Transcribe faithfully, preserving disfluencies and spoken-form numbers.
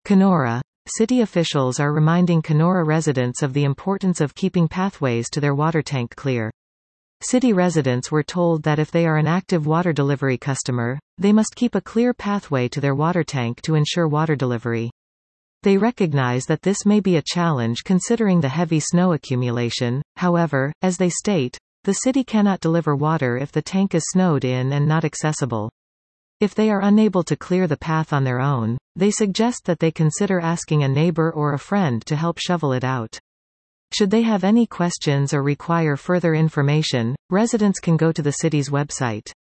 Kenora. City officials are reminding Kenora residents of the importance of keeping pathways to their water tank clear. City residents were told that if they are an active water delivery customer, they must keep a clear pathway to their water tank to ensure water delivery. They recognize that this may be a challenge considering the heavy snow accumulation. However, as they state, the city cannot deliver water if the tank is snowed in and not accessible. If they are unable to clear the path on their own, they suggest that they consider asking a neighbor or a friend to help shovel it out. Should they have any questions or require further information, residents can go to the city's website.